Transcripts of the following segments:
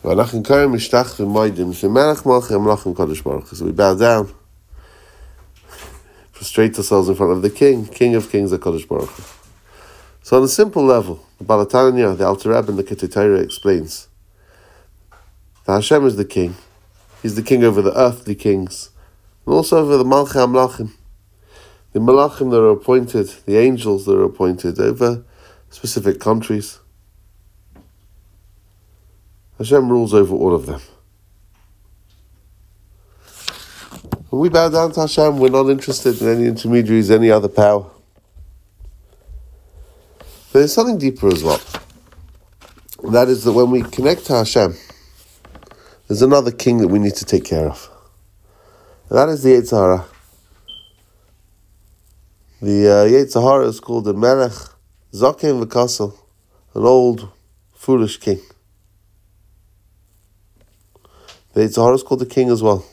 So we bow down, prostrate ourselves in front of the King of Kings, HaKadosh Baruch Hu. So on a simple level, the Baal HaTanya, the Alter Rebbe, and the Ketei Torah explains that Hashem is the King. He's the King over the earthly kings, and also over the Malchei HaMelachim, the Malachim that are appointed, the angels that are appointed over specific countries. Hashem rules over all of them. When we bow down to Hashem, we're not interested in any intermediaries, any other power. But there's something deeper as well. And that is that when we connect to Hashem, there's another king that we need to take care of. And that is the Yetzer Hara. The Yetzer Hara is called the Melech Zaken V'Kasel, an old, foolish king. The Yetzer Hara is called the king as well.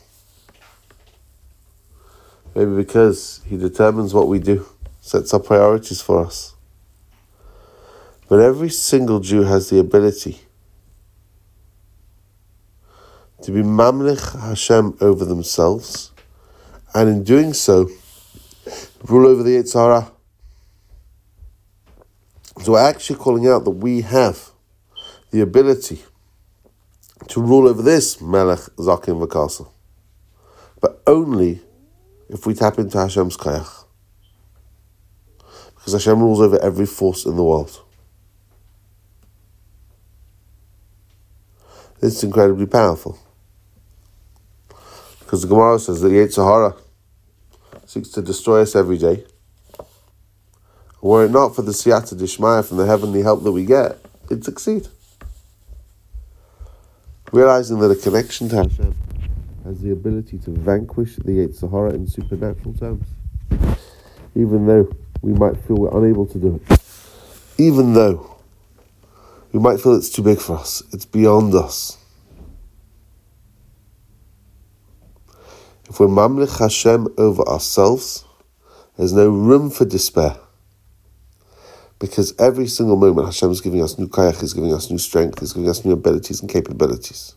Maybe because he determines what we do, sets up priorities for us. But every single Jew has the ability to be Mamlech Hashem over themselves, and in doing so, rule over the Yetzer Hara. So we're actually calling out that we have the ability to rule over this Melech Zaken V'Kasel, but only if we tap into Hashem's Koyach. Because Hashem rules over every force in the world. It's incredibly powerful. Because the Gemara says that the Yetzer Hara seeks to destroy us every day. Were it not for the Siyata Dishmaya, from the heavenly help that we get, it'd succeed. Realizing that a connection to Hashem has the ability to vanquish the Yetzer Hara in supernatural terms. Even though we might feel we're unable to do it. Even though we might feel it's too big for us. It's beyond us. If we're Mamlech Hashem over ourselves, there's no room for despair. Because every single moment Hashem is giving us new koyach, is giving us new strength, is giving us new abilities and capabilities.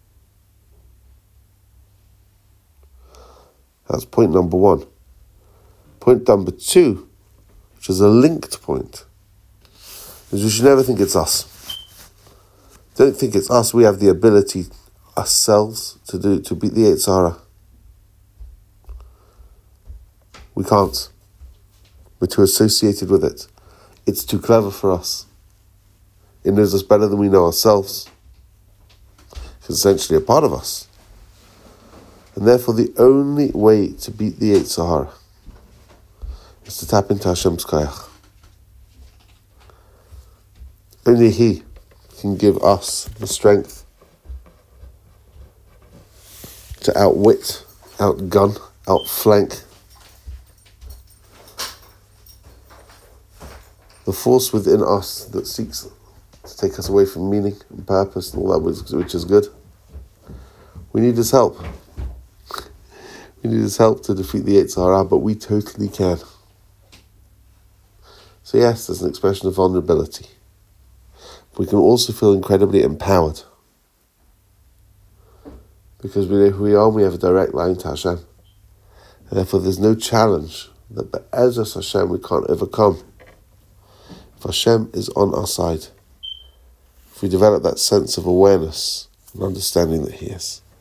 That's point number one. Point number two, which is a linked point, is we should never think it's us. Don't think it's us. We have the ability ourselves to beat the Yetzer Hara. We can't. We're too associated with it. It's too clever for us. It knows us better than we know ourselves. It's essentially a part of us. And therefore the only way to beat the Yetzer Hara is to tap into Hashem's Koyach. Only He can give us the strength to outwit, outgun, outflank the force within us that seeks to take us away from meaning and purpose and all that which is good. We need His help. We need His help to defeat the Yetzer Hara, but we totally can. So yes, there's an expression of vulnerability. We can also feel incredibly empowered. Because we know who we are and we have a direct line to Hashem. And therefore there's no challenge that Be'ezus Hashem we can't overcome. If Hashem is on our side, if we develop that sense of awareness and understanding that He is.